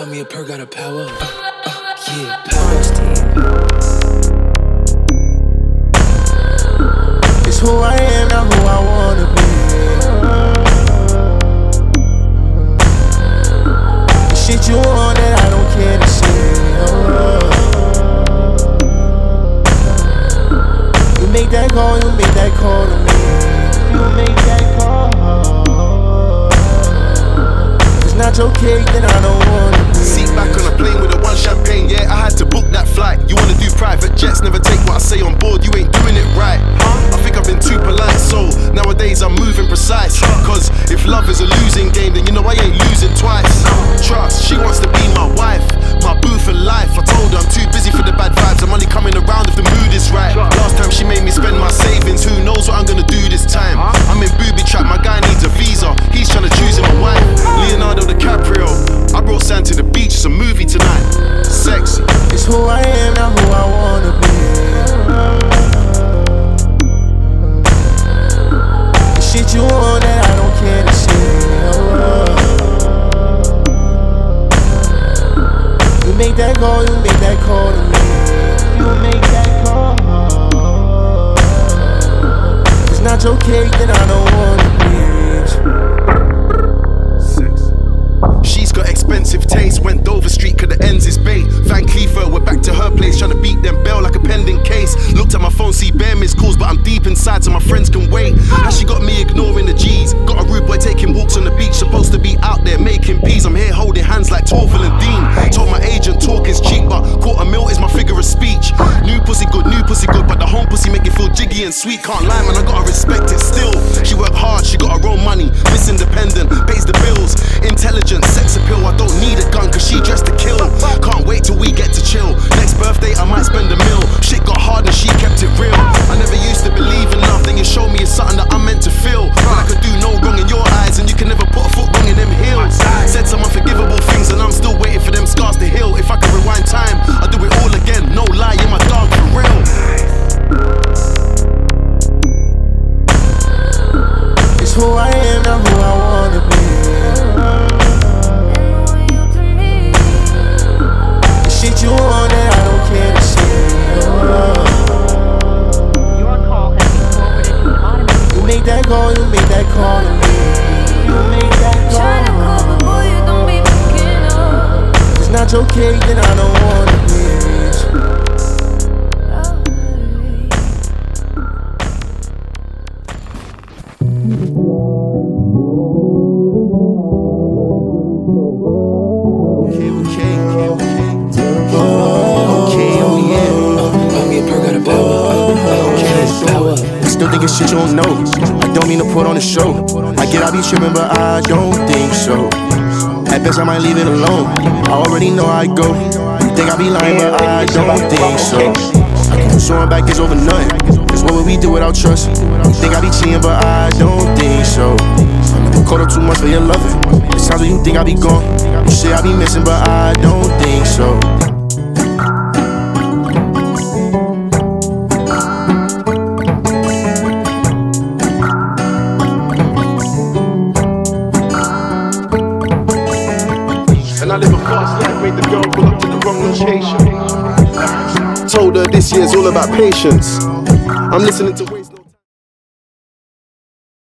Buy me a perk, got a power. Yeah, power steam. It's who I am, not who I wanna be. The shit you want that I don't care to see. You make that call, you make that call to me. You make that call. If it's not your cake, then I don't wanna be. Seat back on a plane with a one champagne, yeah, I had to book that flight. You wanna do private jets, never take what I say on board, you ain't doing it right. I think I've been too polite, so nowadays I'm moving precise. Cause if love is a losing game, then you know I ain't losing twice. Trust, she wants to be my wife, my boo for life. I told her I'm too busy for the bad vibes, I'm only coming around if the mood is right. Last time she made me spend my savings, who knows what I'm gonna do this time. I'm in booby trap, my guy needs a visa, he's trying to choose him a wife. Leonardo DiCaprio, I brought Sam to the beach, it's a movie tonight. Sexy. It's who I am, not who I wanna be. The shit you want that I don't care to see. You make that call, you make that call to me. You make that call. If it's not your cake, then I don't wanna be. She's got expensive taste, went Dover Street cause the ends is bait. Van Cleaver, we're back to her place, trying to beat them bell like a pending case. Looked at my phone, see bare missed calls, but I'm deep inside so my friends can wait. How she got me ignoring the G's, got a rude boy taking walks on the beach, supposed to be out there making peas. I'm here holding hands like Torval and Dean. Told my agent talk is cheap, but $250,000 is my figure of speech. New pussy good, but the home pussy make it feel jiggy and sweet. Can't lie man, I gotta respect it still. She worked hard, she got her own money, Miss Independent, pays the bills. Intelligent, sex appeal, I don't need a gun cause she dressed to kill. Can't wait till we get to chill. Next birthday I might spend a mil. Shit got hard and she kept it real. I never used to believe in love, then you showed me it's something that I'm meant to feel. But I could do no wrong in your eyes and you can never put a foot wrong in them heels. Said some unforgivable things and I'm still waiting for them scars to heal. If I could rewind time, I'd do it all again. No lie, you're my dog for real. It's who I am, not who I wanna be. The shit you want that I don't care to see. Your call has been forwarded to an automated. You make that call, you make that call to me. You make that call. If it's not your cake, then I don't wanna be. Still thinking shit you don't know. I don't mean to put on a show. I get I be tripping, but I don't think so. At best I might leave it alone. I already know how I go. You think I be lying, but I don't think so. I keep showing back it's over nothing. Cause what would we do without trust? You think I be cheating, but I don't think so. I never caught up too much for your loving. There's times when you think I be gone. You say I be missing, but I don't think so. And I live a fast life, made the girl pull up to the wrong location. Told her this year's all about patience. I'm listening to